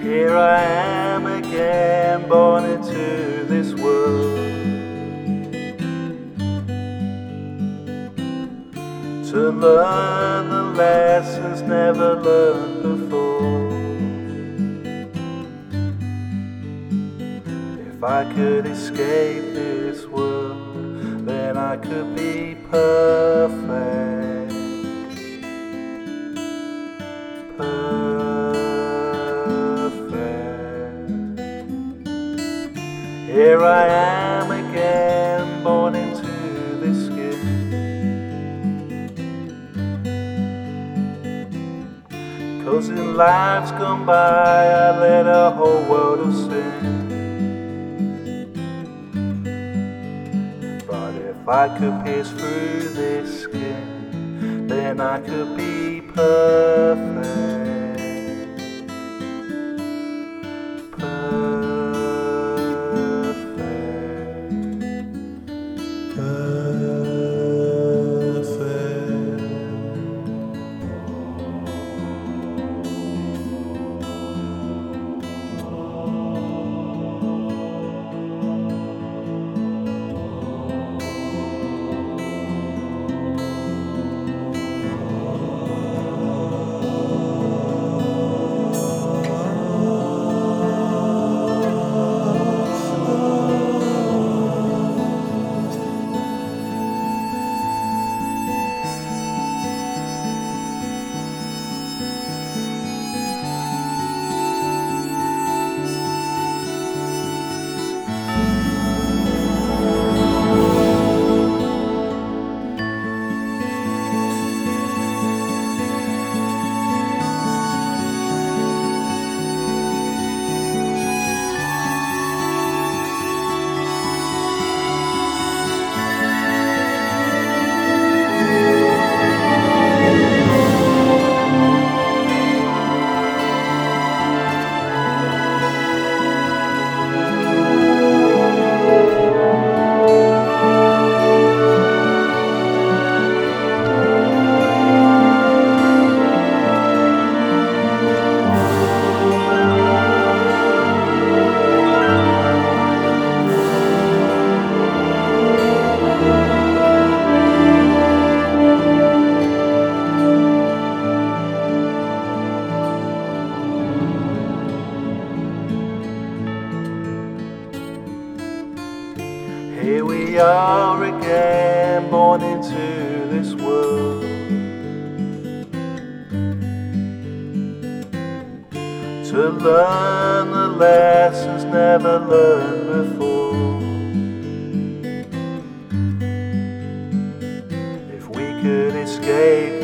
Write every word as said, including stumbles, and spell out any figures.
Here I am again, born into this world, to learn the lessons never learned before. If I could escape this world, then I could be perfect. Perfect. Here I am again, born into this skin. 'Cause in lives gone by I led a whole world of sin. But if I could pierce through this skin, then I could be perfect. Here we are again, born into this world, to learn the lessons never learned before. If we could escape